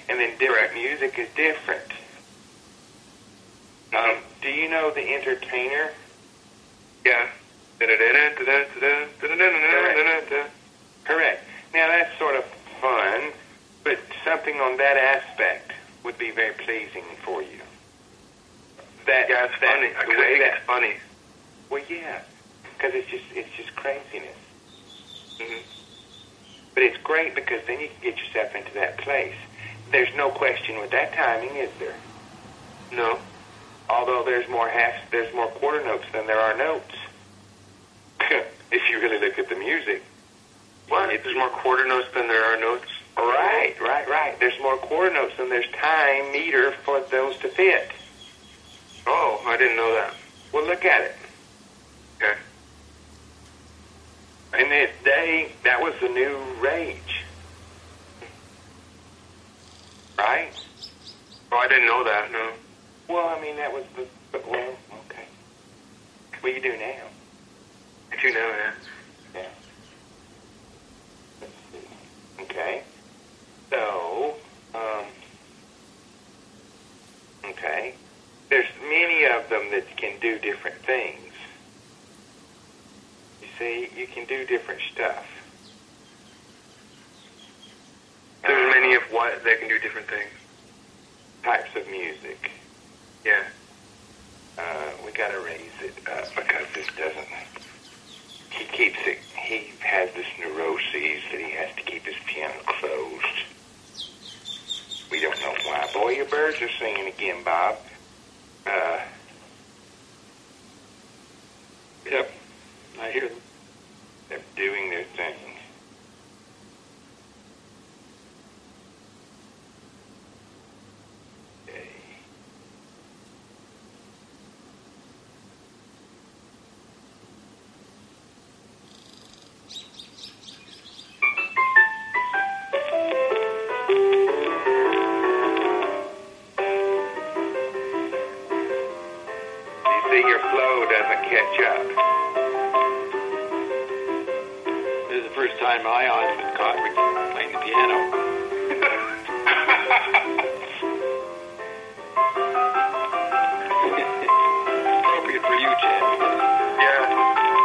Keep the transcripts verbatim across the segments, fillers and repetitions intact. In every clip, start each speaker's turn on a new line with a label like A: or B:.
A: And then different music is different. Um, do you know The Entertainer?
B: Yeah.
A: Correct. Correct. Now that's sort of fun, but something on that aspect would be very pleasing for you. That,
B: yeah, it's
A: that,
B: funny. I
A: the way
B: think
A: that,
B: it's funny.
A: Well, yeah, because it's just it's just craziness.
B: Mm-hmm.
A: But it's great because then you can get yourself into that place. There's no question with that timing, is there?
B: No.
A: Although there's more half, there's more quarter notes than there are notes. If you really look at the music.
B: What? There's more quarter notes than there are notes?
A: Right, right, right. There's more quarter notes than there's time meter for those to fit.
B: Oh, I didn't know that.
A: Well, look at it.
B: Okay.
A: In this day, that was the new rage. Right?
B: Oh, I didn't know that, no.
A: Well, I mean, that was the, but, well, okay. What do you do now?
B: I do now, yeah.
A: Yeah. Let's see. Okay. So, um, okay. There's many of them that can do different things. You see, you can do different stuff.
B: There's many of what that can do different things.
A: Types of music.
B: Yeah.
A: Uh, we gotta raise it up because this doesn't. He keeps it. He has this neuroses that he has to keep his piano closed. We don't know why. Boy, your birds are singing again, Bob. Uh.
C: Yep, I hear them.
A: They're doing their thing. Okay. You see, your flow doesn't catch up.
C: This is the first time my aunt's been caught playing the piano. Appropriate for you, Chad.
B: Yeah.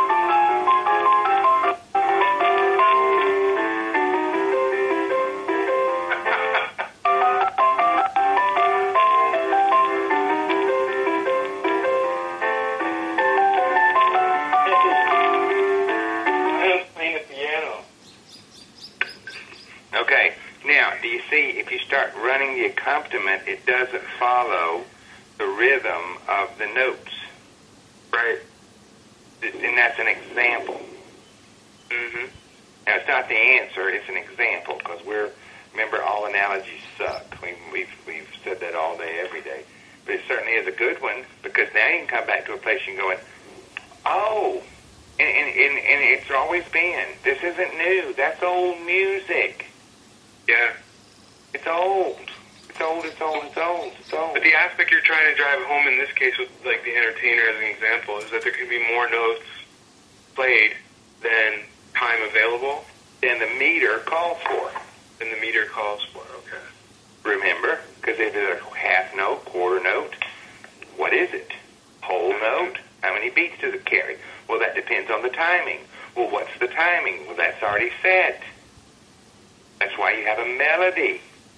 A: Okay, now, do you see, if you start running the accompaniment, it doesn't follow the rhythm of the notes.
B: Right.
A: And that's an example.
B: Mm-hmm.
A: Now, it's not the answer, it's an example, because we're, remember, all analogies suck. We, we've, we've said that all day, every day. But it certainly is a good one, because now you can come back to a place you're going, oh, and, and, and, and it's always been, this isn't new, that's old music.
B: Yeah.
A: It's old. It's old, it's old, it's old, it's old.
B: But the aspect you're trying to drive home in this case with, like, The Entertainer as an example, is that there can be more notes played than time available.
A: Than the meter calls for.
B: Than the meter calls for, okay.
A: Remember? Because if it's a half note, quarter note, what is it? Whole note? How many beats does it carry? Well, that depends on the timing. Well, what's the timing? Well, that's already set. That's why you have a melody.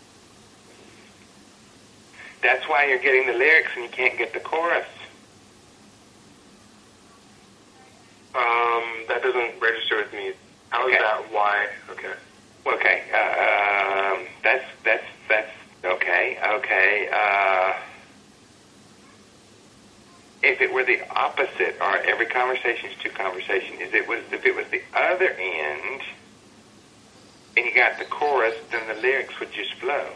A: That's why you're getting the lyrics and you can't get the chorus.
B: Um, that doesn't register with me. How is
A: Okay.
B: that? Why? Okay.
A: Okay, uh, um, that's, that's, that's, okay, okay, uh, if it were the opposite, or every conversation is two conversations, if it was, if it was the other end, and you got the chorus, then the lyrics would just flow.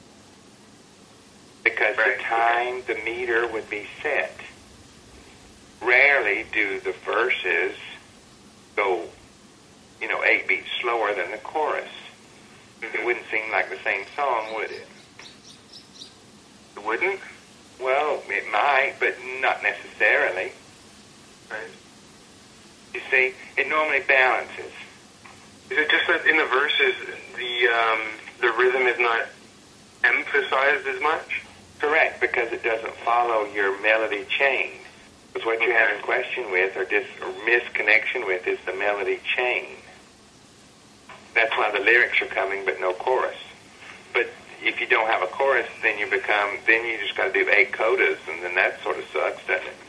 A: Because
B: Right.
A: the time, the meter would be set. Rarely do the verses go, you know, eight beats slower than the chorus.
B: Mm-hmm.
A: It wouldn't seem like the same song, would it?
B: It wouldn't?
A: Well, it might, but not necessarily.
B: Right.
A: You see, it normally balances.
B: Is it just that in the verses, the um, the rhythm is not emphasized as much?
A: Correct, because it doesn't follow your melody chain. Because what you're having question with or, dis- or misconnection with is the melody chain. That's why the lyrics are coming, but no chorus. But if you don't have a chorus, then you become, then you just got to do eight codas, and then that sort of sucks, doesn't it?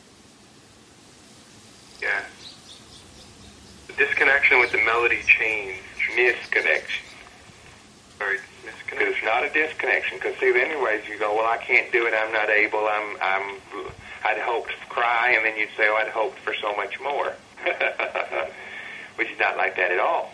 B: Yeah. The disconnection with the melody chain.
A: Misconnection.
B: Sorry,
A: Because
B: misconnection.
A: it's not a disconnection. Because see, anyways, you go, well, I can't do it. I'm not able. I'm, I'm. I'd hoped to cry, and then you'd say, oh, I'd hoped for so much more, which is not like that at all.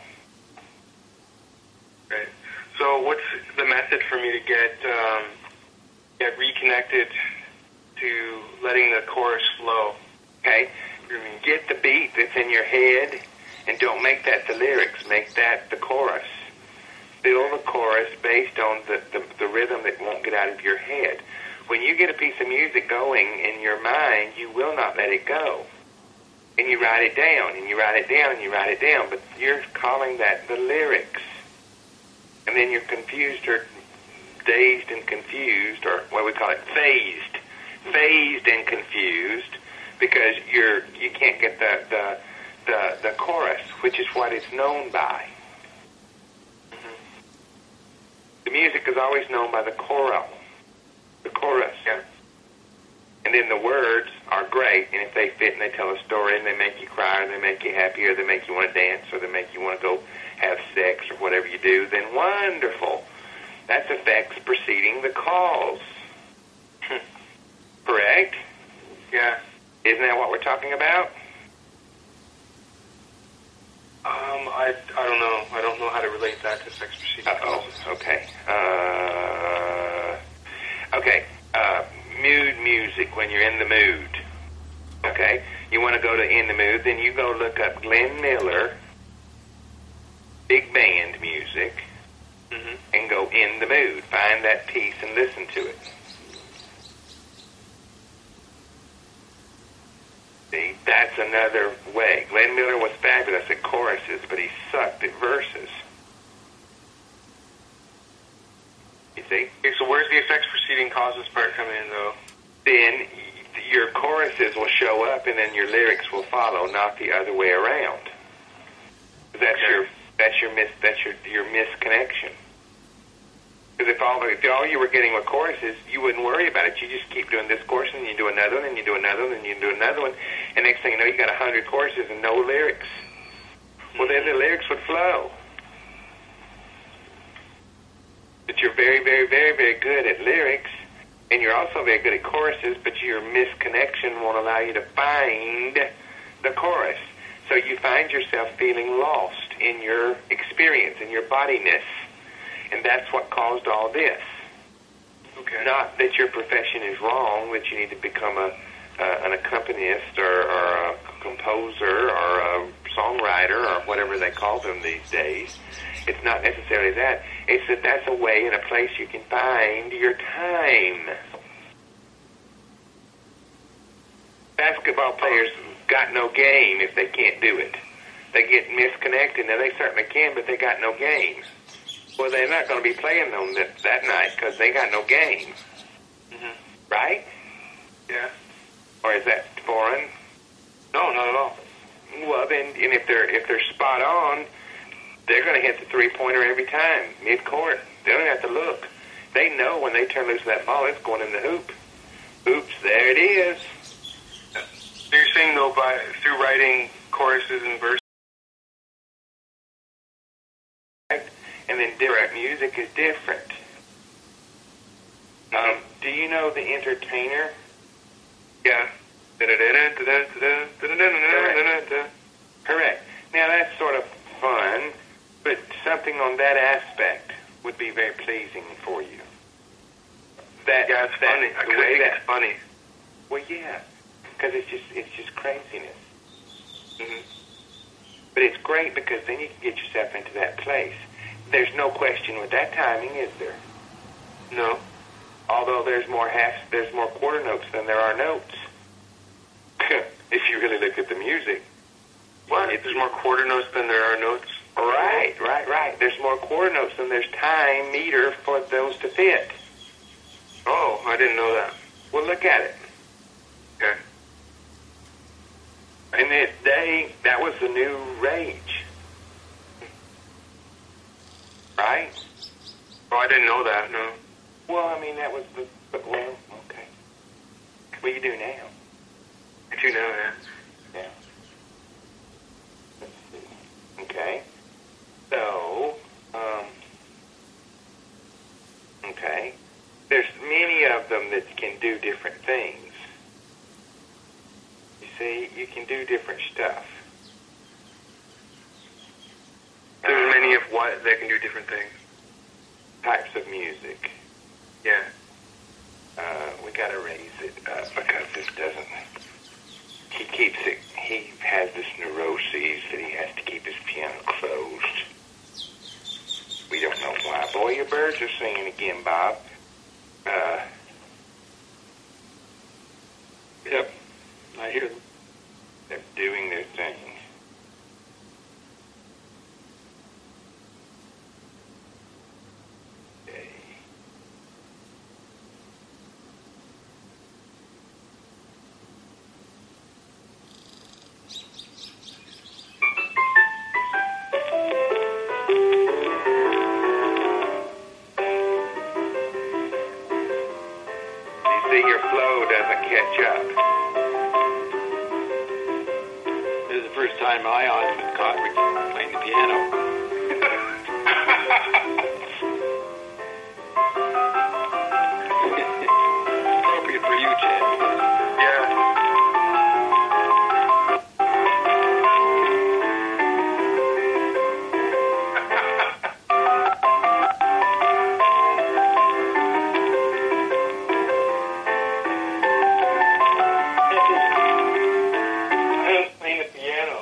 B: Right. So, what's the method for me to get um, get reconnected to letting the chorus flow?
A: Okay, get the beat that's in your head, and don't make that the lyrics. Make that the chorus. Fill the chorus based on the, the, the rhythm that won't get out of your head. When you get a piece of music going in your mind, you will not let it go. And you write it down, and you write it down, and you write it down, but you're calling that the lyrics. And then you're confused or dazed and confused, or what we call it, phased. Phased and confused, because you're, you can't get the, the, the, the chorus, which is what it's known by. The music is always known by the choral, the chorus.
B: Yeah.
A: And then the words are great, and if they fit and they tell a story and they make you cry or they make you happy or they make you want to dance or they make you want to go have sex or whatever you do, then wonderful. That's effects preceding the cause. Correct?
B: Yeah.
A: Isn't that what we're talking about?
B: Um, I, I don't know. I don't know how to relate that to sex preceding
A: Uh-oh.
B: causes.
A: Okay. Uh, okay. Uh, mood music, when you're in the mood. Okay? You want to go to in the mood, then you go look up Glenn Miller, big band music,
B: Mm-hmm.
A: and go in the mood. Find that piece and listen to it. See, that's another way. Glenn Miller was fabulous at choruses, but he sucked at verses. You see?
B: Okay, so where's the effects preceding causes part come in, though?
A: Then y- your choruses will show up, and then your lyrics will follow, not the other way around. That's
B: Okay.
A: your that's your mis that's your your misconnection. Because if all if all you were getting were choruses, you wouldn't worry about it. You just keep doing this chorus, and you do another one, and you do another one, and you do another one, and next thing you know, you got a hundred choruses and no lyrics. Well, then the lyrics would flow. But you're very, very, very, very good at lyrics, and you're also very good at choruses, but your misconnection won't allow you to find the chorus. So you find yourself feeling lost in your experience, in your bodiness. And that's what caused all this.
B: Okay.
A: Not that your profession is wrong, that you need to become a uh, an accompanist or, or a composer or a songwriter or whatever they call them these days. It's not necessarily that. It's that that's a way and a place you can find your time. Basketball players got no game if they can't do it. They get misconnected. Now, they certainly can, but they got no game. Well, they're not going to be playing them that, that night because they got no game.
B: Mm-hmm.
A: Right?
B: Yeah.
A: Or is that foreign?
B: No, not at all.
A: Well, then, and if they're if they're spot on, they're going to hit the three-pointer every time, mid-court. They don't have to look. They know when they turn loose that ball, it's going in the hoop. Oops, there it is.
B: So you're saying, though, by through writing choruses and verses,
A: And then different music is different. Um, do you know The Entertainer?
B: yeah.
A: Correct. Now, that's sort of fun, but something on that aspect would be very pleasing for you. That,
B: Yeah, it's
A: that,
B: funny. I
A: the
B: could
A: way
B: think
A: that,
B: it's funny.
A: well, yeah, because it's just it's just craziness.
B: Mm-hmm.
A: But it's great because then you can get yourself into that place. There's no question with that timing, is there?
B: No.
A: Although there's more half, there's more quarter notes than there are notes. If you really look at the music,
B: What? There's more quarter notes than there are notes?
A: Right, right, right. There's more quarter notes than there's time meter for those to fit.
B: Oh, I didn't know that.
A: Well, look at it.
B: Okay.
A: In this day, that was the new rage. Right?
B: Oh, I didn't know that, no.
A: Well, I mean, that was the, but, well, okay. What do you do now?
B: I do know that.
A: Yeah. Let's see. Okay. So, um, okay. There's many of them that can do different things. You see, you can do different stuff.
B: There's many of what that can do different things.
A: Types of music.
B: Yeah.
A: Uh, we got to raise it up because this doesn't. He keeps it. He has this neuroses that he has to keep his piano closed. We don't know why. Boy, your birds are singing again, Bob. Uh,
C: Yep, I hear them.
A: they're doing their thing. Okay. You see, your flow doesn't catch up.
C: This is the first time Ion's been caught playing the piano. Appropriate for you, Chad.
B: Yeah.
C: Playing the piano.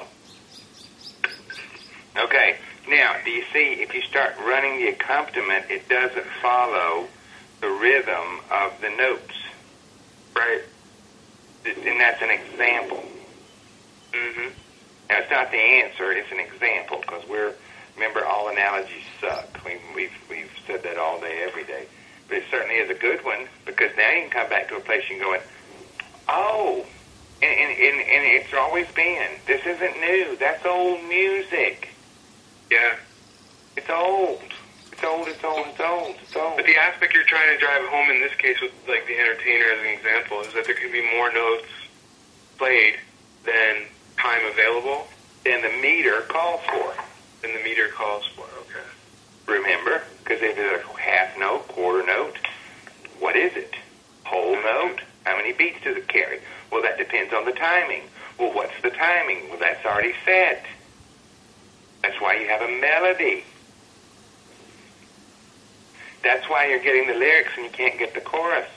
A: Okay. Now, do you see, if you start running the accompaniment, it doesn't follow the rhythm of the notes.
B: Right.
A: And that's an example.
B: Mm-hmm.
A: Now, it's not the answer, it's an example, because we're, remember, all analogies suck. We, we've, we've said that all day, every day. But it certainly is a good one, because now you can come back to a place and going, oh, and, and, and, and it's always been, this isn't new, that's old music.
B: Yeah.
A: It's old. It's old, it's old, it's old, it's old.
B: But the aspect you're trying to drive home in this case with, like, the entertainer as an example is that there can be more notes played than time available.
A: And the meter calls for.
B: Than the meter calls for, okay.
A: Remember? Because if it's a half note, quarter note, what is it? Whole note? How many beats does it carry? Well, that depends on the timing. Well, what's the timing? Well, that's already set. That's why you have a melody. That's why you're getting the lyrics and you can't get the chorus.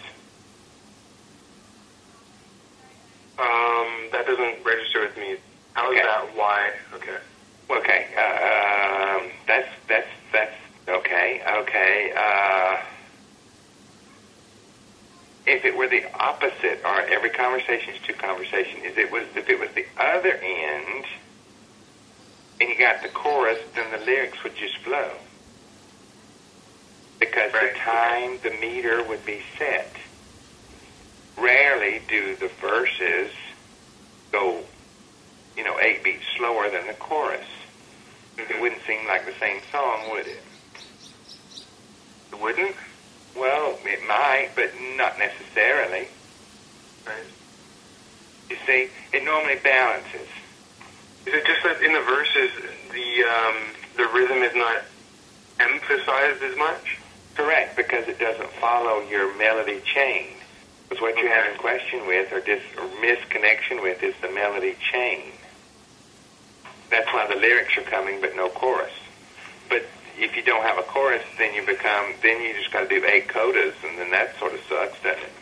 B: Um, that doesn't register with me. How
A: Okay.
B: is that? Why? Okay.
A: Okay, uh, um, that's, that's, that's, okay, okay, uh, if it were the opposite, or every conversation is two conversations, if it was, if it was the other end, and you got the chorus, then the lyrics would just flow. Because
B: Right.
A: the time, the meter would be set. Rarely do the verses go, you know, eight beats slower than the chorus.
B: Mm-hmm.
A: It wouldn't seem like the same song, would it?
B: It wouldn't?
A: Well, it might, but not necessarily.
B: Right.
A: You see, it normally balances.
B: Is it just that in the verses, the um, the rhythm is not emphasized as much?
A: Correct, because it doesn't follow your melody chain. Because what you're having question with, or, dis- or misconnection with, is the melody chain. That's why the lyrics are coming, but no chorus. But if you don't have a chorus, then you become, then you just got to do eight codas, and then that sort of sucks, doesn't it?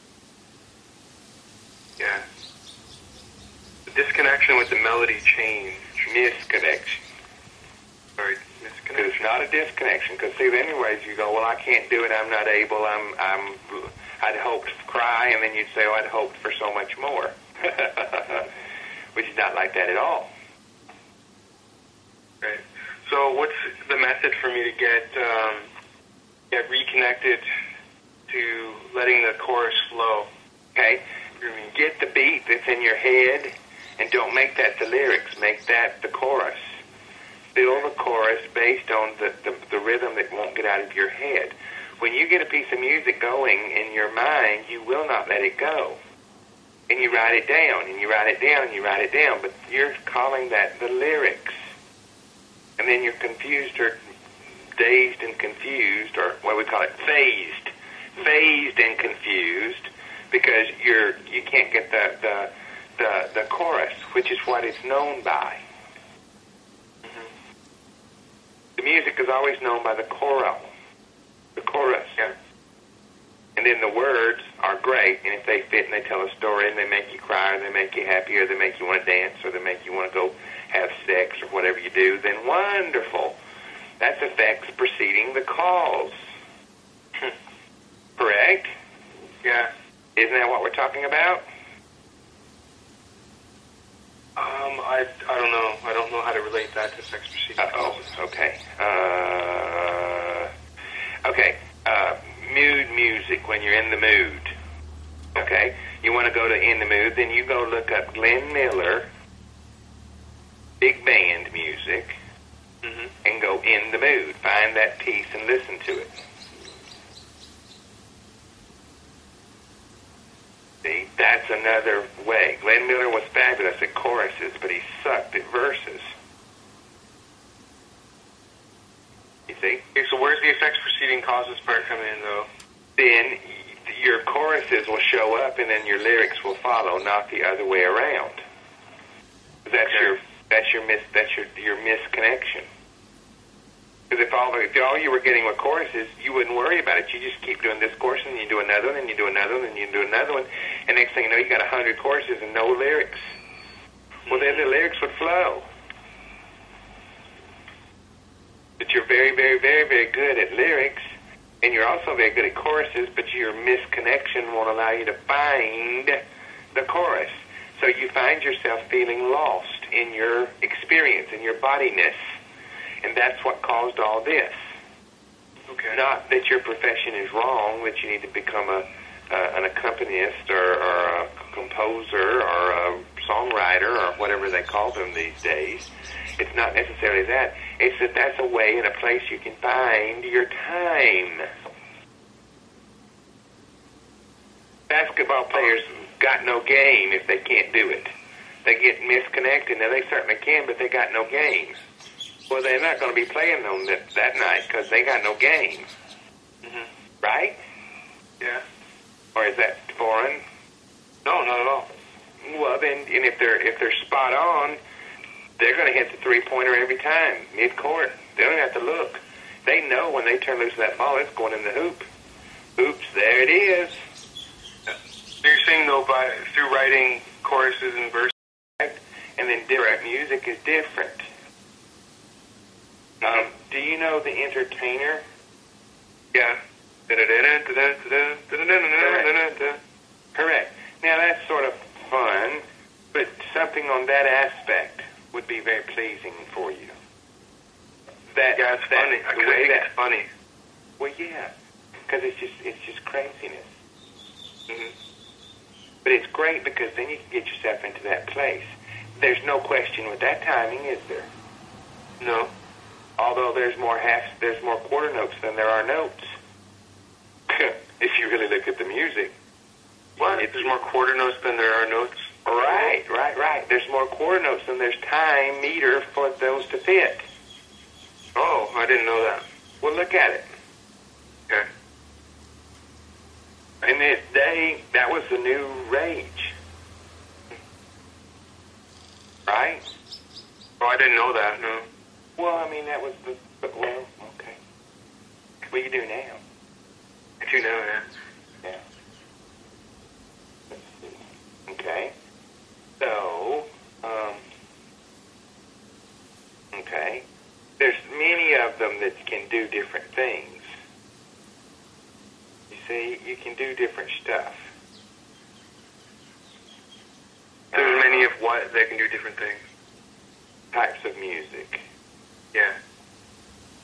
B: Yeah. The disconnection with the melody change.
A: Misconnection.
B: Sorry,
A: Because
B: misconnection.
A: it's not a disconnection. Because see, anyways, you go, well, I can't do it. I'm not able. I'm, I'm. I'd hoped to cry, and then you'd say, oh, I'd hoped for so much more, which is not like that at all.
B: Right. So what's the method for me to get um, get reconnected to letting the chorus flow?
A: Okay? Get the beat that's in your head, and don't make that the lyrics. Make that the chorus. Build the chorus based on the, the, the rhythm that won't get out of your head. When you get a piece of music going in your mind, you will not let it go. And you write it down, and you write it down, and you write it down, but you're calling that the lyrics. And then you're confused or dazed and confused, or what we call it, phased. Phased and confused, because you're you can't get the the the, the chorus, which is what it's known by. Mm-hmm. The music is always known by the choral, the chorus.
B: Yeah.
A: And then the words are great, and if they fit and they tell a story and they make you cry or they make you happy or they make you want to dance or they make you want to go have sex or whatever you do, then wonderful. That's effects preceding the cause. Correct?
B: Yeah.
A: Isn't that what we're talking about?
B: Um, I, I don't know. I don't know how to relate that to sex preceding
A: Uh-oh.
B: causes.
A: Okay. Uh, okay. Uh, mood music, when you're in the mood. Okay? You want to go to in the mood, then you go look up Glenn Miller, big band music, mm-hmm. and go in the mood. Find that piece and listen to it. See, that's another way. Glenn Miller was fabulous at choruses, but he sucked at verses. You see?
B: Okay, so where's the effects preceding causes part come in, though?
A: Then your choruses will show up, and then your lyrics will follow, not the other way around. That's
B: Okay.
A: your that's your mis that's your your misconnection. Because if all if all you were getting were choruses, you wouldn't worry about it. You just keep doing this chorus, and you do another one, and you do another one, and you do another one, and next thing you know, you got a hundred choruses and no lyrics. Well, then the lyrics would flow. But you're very, very, very, very good at lyrics, and you're also very good at choruses, but your misconnection won't allow you to find the chorus. So you find yourself feeling lost in your experience, in your bodiness. And that's what caused all this.
B: Okay.
A: Not that your profession is wrong, that you need to become a uh, an accompanist or, or a composer or a songwriter or whatever they call them these days. It's not necessarily that. It's that that's a way and a place you can find your time. Basketball players got no game if they can't do it. They get misconnected. Now, they certainly can, but they got no game. Well, they're not going to be playing on that, that night because they got no game.
B: Mm-hmm.
A: Right?
B: Yeah.
A: Or is that foreign?
B: No, not at all.
A: Well, then, and if they're if they're spot on, they're going to hit the three-pointer every time, mid-court. They don't have to look. They know when they turn loose that ball, it's going in the hoop. Oops, there it is.
B: So you're saying, though, by through writing choruses and verses,
A: and then different music is different. Um, do you know The Entertainer?
B: yeah.
A: Correct. Now, that's sort of fun, but something on that aspect would be very pleasing for you. That,
B: Yeah, it's
A: that,
B: funny. I
A: the
B: kind of
A: way
B: think
A: that,
B: it's funny.
A: well, yeah, because it's just it's just craziness.
B: Mm-hmm.
A: But it's great because then you can get yourself into that place. There's no question with that timing, is there?
B: No.
A: Although there's more half, there's more quarter notes than there are notes. If you really look at the music.
B: What?
A: It's,
B: There's more quarter notes than there are notes?
A: Right, right, right. There's more quarter notes than there's time meter for those to fit.
B: Oh, I didn't know that.
A: Well, look at it.
B: Okay.
A: In this day, that was the new rage. Right?
B: Oh, I didn't know that, no.
A: Well, I mean, that was the, but, well, okay. What do you do now?
B: I do know, yeah.
A: Yeah. Let's see. Okay. So, um, okay. There's many of them that can do different things. You see, you can do different stuff.
B: There's many of what that can do different things.
A: Types of music.
B: Yeah.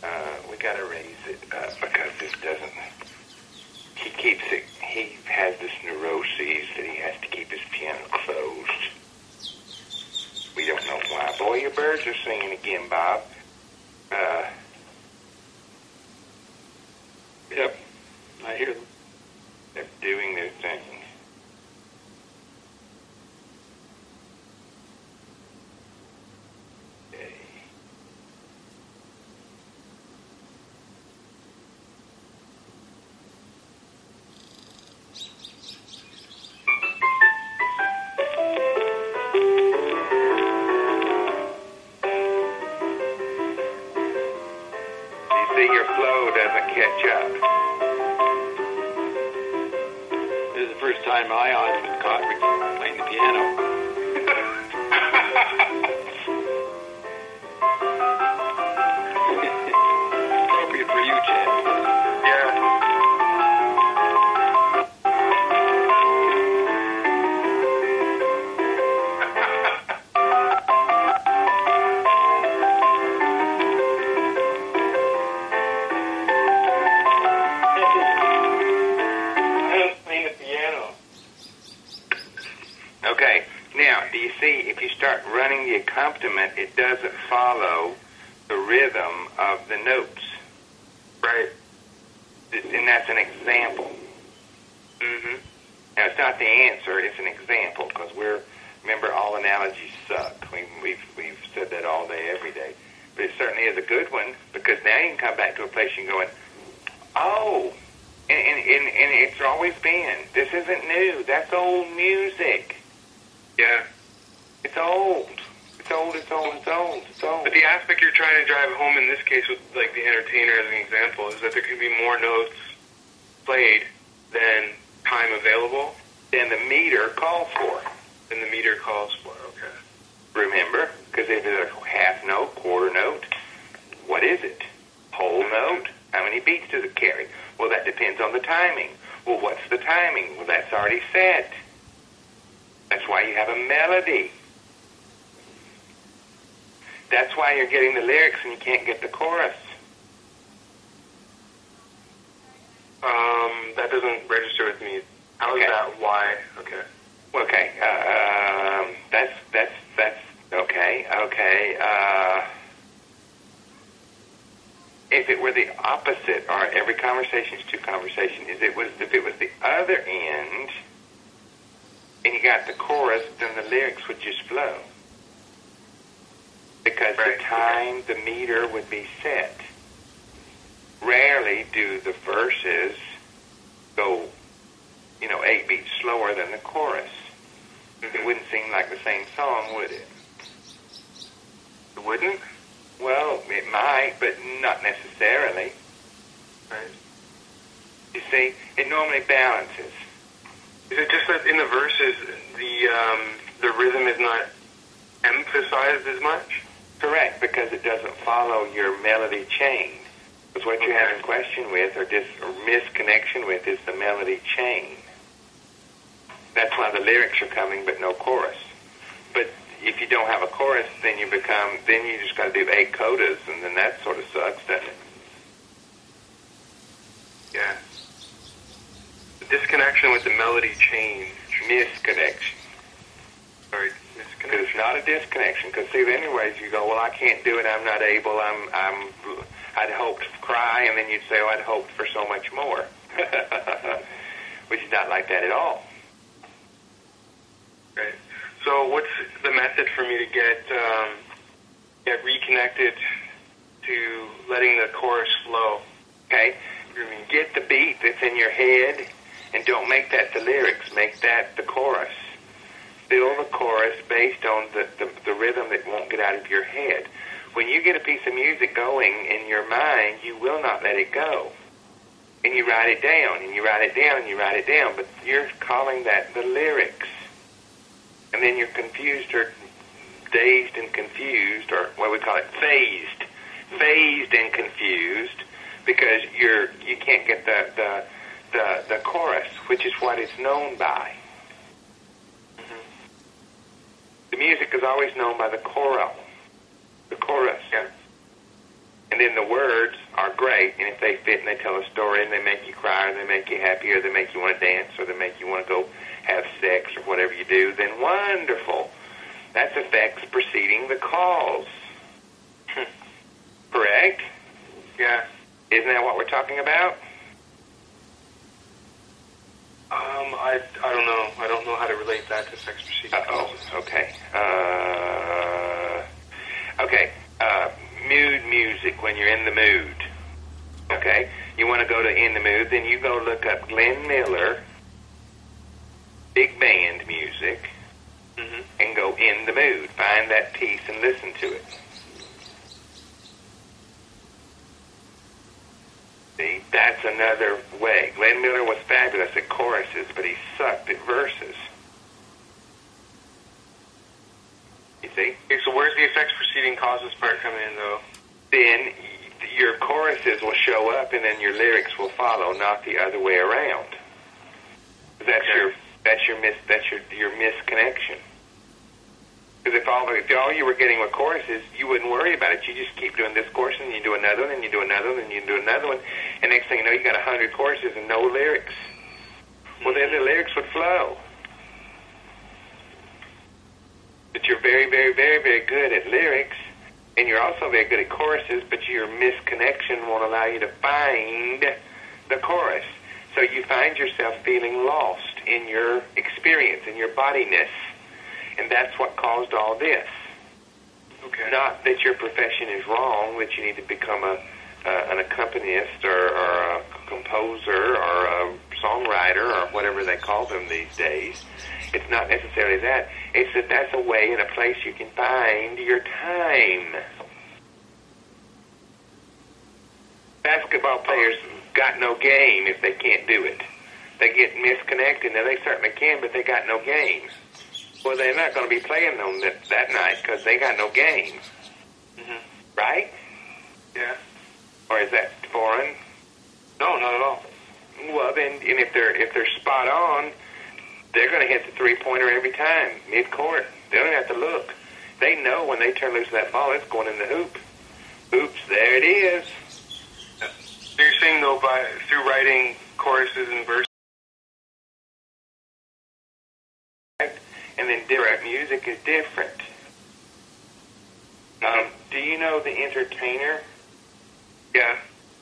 A: Uh, we got to raise it up because this doesn't. He keeps it. He has this neuroses that he has to keep his piano closed. We don't know why. Boy, your birds are singing again, Bob. Uh,
C: Yep, I hear them.
A: they're doing their thing. Okay. You see, your flow doesn't catch up.
C: This is the first time Ion's been caught re- playing the piano. Appropriate for you, Chad.
B: Yeah. I was playing the piano.
A: Okay, now, do you see, if you start running the accompaniment, it doesn't follow the rhythm of the notes.
B: Right.
A: And that's an example.
B: Mm-hmm.
A: Now, it's not the answer, it's an example, because we're, remember, all analogies suck. We, we've, we've said that all day, every day. But it certainly is a good one, because now you can come back to a place you're going, oh, and, and, and, and it's always been. This isn't new. That's old music.
B: Yeah.
A: It's old. It's old, it's old, it's old, it's old.
B: But the aspect you're trying to drive home in this case with, like, the entertainer as an example is that there can be more notes played than time available.
A: Then the meter calls for.
B: Than the meter calls for. Okay.
A: Remember? Because if it's a half note, quarter note, what is it? Whole note? How many beats does it carry? Well, that depends on the timing. Well, what's the timing? Well, that's already set. That's why you have a melody. That's why you're getting the lyrics and you can't get the chorus.
B: Um, that doesn't register with me. How
A: Okay.
B: is that? Why? Okay.
A: Okay, uh, um, that's, that's, that's, okay, okay, uh, if it were the opposite, or every conversation is two conversations, if it was, if it was the other end, and you got the chorus, then the lyrics would just flow. Because
B: Right.
A: the time, the meter would be set. Rarely do the verses go, you know, eight beats slower than the chorus. It wouldn't seem like the same song, would it?
B: It wouldn't?
A: Well, it might, but not necessarily.
B: Right.
A: You see, it normally balances.
B: Is it just that in the verses, the, um, the rhythm is not emphasized as much?
A: Correct, because it doesn't follow your melody chain. Because what you're having question with, or dis or misconnection with, is the melody chain. That's why the lyrics are coming, but no chorus. But if you don't have a chorus, then you become, then you just got to do eight codas, and then that sort of sucks, doesn't it?
B: Yeah. The disconnection with the melody chain.
A: Misconnection.
B: Sorry,
A: Because
B: disconnection.
A: it's not a disconnection. Because see, anyways, you go, well, I can't do it. I'm not able. I'm, I'm. I'd hoped to cry, and then you'd say, oh, I'd hoped for so much more, which is not like that at all.
B: Right. So what's the method for me to get um, get reconnected to letting the chorus flow?
A: Okay, get the beat that's in your head, and don't make that the lyrics. Make that the chorus. Fill the chorus based on the, the, the rhythm that won't get out of your head. When you get a piece of music going in your mind, you will not let it go. And you write it down, and you write it down, and you write it down, but you're calling that the lyrics. And then you're confused or dazed and confused, or what we call it, phased. Phased and confused, because you're, you can't get the, the, the, the chorus, which is what it's known by. The music is always known by the choral, the chorus.
B: Yeah.
A: And then the words are great, and if they fit and they tell a story and they make you cry or they make you happy or they make you want to dance or they make you want to go have sex or whatever you do, then wonderful. That's effects preceding the cause. Correct?
B: Yeah.
A: Isn't that what we're talking about?
B: Um, I, I don't know. I don't know how to relate that to effects preceding causes.
A: Uh-oh. Okay. Uh, okay. Uh, mood music when you're in the mood. Okay? You want to go to in the mood, then you go look up Glenn Miller, big band music,
B: mm-hmm.
A: and go in the mood. Find that piece and listen to it. See, that's another way. Glenn Miller was fabulous at choruses, but he sucked at verses. You see?
B: Okay, so where's the effects preceding causes part come in, though?
A: Then your choruses will show up, and then your lyrics will follow, not the other way around. That's
B: Okay.
A: your that's your mis that's your your misconnection. Because if all if all you were getting were choruses, you wouldn't worry about it. You just keep doing this chorus, and you do another one, and you do another one, and you do another one, and next thing you know, you got a hundred choruses and no lyrics. Well, then the lyrics would flow. But you're very, very, very, very good at lyrics, and you're also very good at choruses, but your misconnection won't allow you to find the chorus. So you find yourself feeling lost in your experience, in your bodiness. And that's what caused all this.
B: Okay.
A: Not that your profession is wrong, that you need to become a uh, an accompanist or, or a composer or a songwriter or whatever they call them these days. It's not necessarily that. It's that that's a way and a place you can find your time. Basketball players got no game if they can't do it. They get misconnected. Now, they certainly can, but they got no game. Well, they're not going to be playing on that, that night because they got no game.
B: Mm-hmm.
A: Right?
B: Yeah.
A: Or is that foreign?
B: No, not at all.
A: Well, then, and if they're if they're spot on, they're going to hit the three-pointer every time, mid-court. They don't have to look. They know when they turn loose that ball, it's going in the hoop. Oops, there it is.
B: So you're saying, though, by through writing choruses and verses,
A: and then different music is different. Um, do you know The Entertainer?
B: yeah.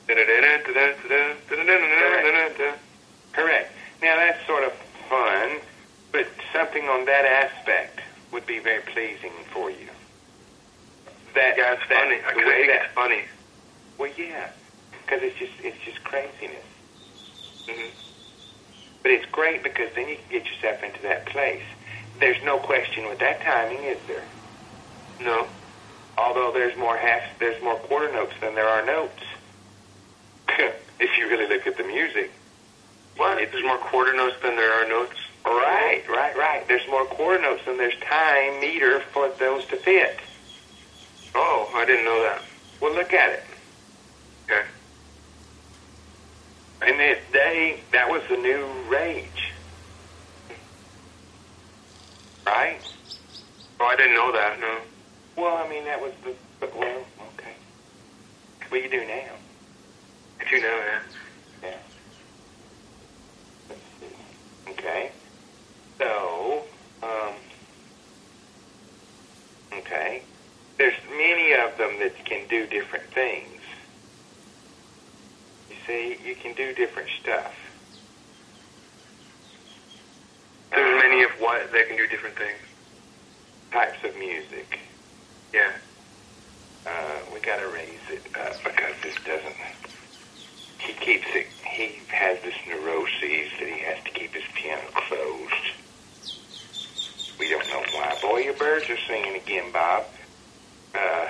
A: Correct. Now, that's sort of fun, but something on that aspect would be very pleasing for you. That,
B: Yeah, it's
A: that,
B: funny. I
A: the
B: think
A: way
B: it's
A: that,
B: funny.
A: well, yeah, because it's just it's just craziness.
B: Mm-hmm.
A: But it's great because then you can get yourself into that place. There's no question with that timing, is there?
B: No.
A: Although there's more half, there's more quarter notes than there are notes. If you really look at the music.
B: What?
A: It's,
B: There's more quarter notes than there are notes?
A: Right, right, right. There's more quarter notes than there's time meter for those to fit.
B: Oh, I didn't know that.
A: Well, look at it.
B: Okay.
A: In this day, that was the new rage. Right?
B: Oh, I didn't know that, no.
A: Well, I mean, that was the, but, well, okay. What do you do now?
B: I do know, yeah.
A: Yeah. Let's see. Okay. So, um, okay. There's many of them that can do different things. You see, you can do different stuff.
B: There's
A: Uh,
B: many of what that can do different things.
A: types of music.
B: Yeah.
A: Uh, we got to raise it up because this doesn't. He keeps it. He has this neuroses that he has to keep his piano closed. We don't know why. Boy, your birds are singing again, Bob. Uh,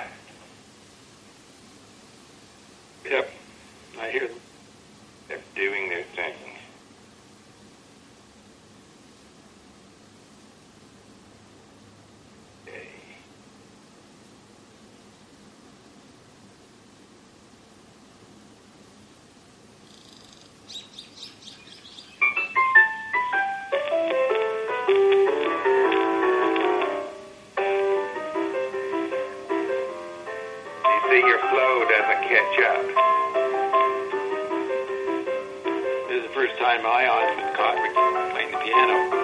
C: Yep, I hear them.
A: they're doing their thing. Okay.
C: time I on with caught playing the piano.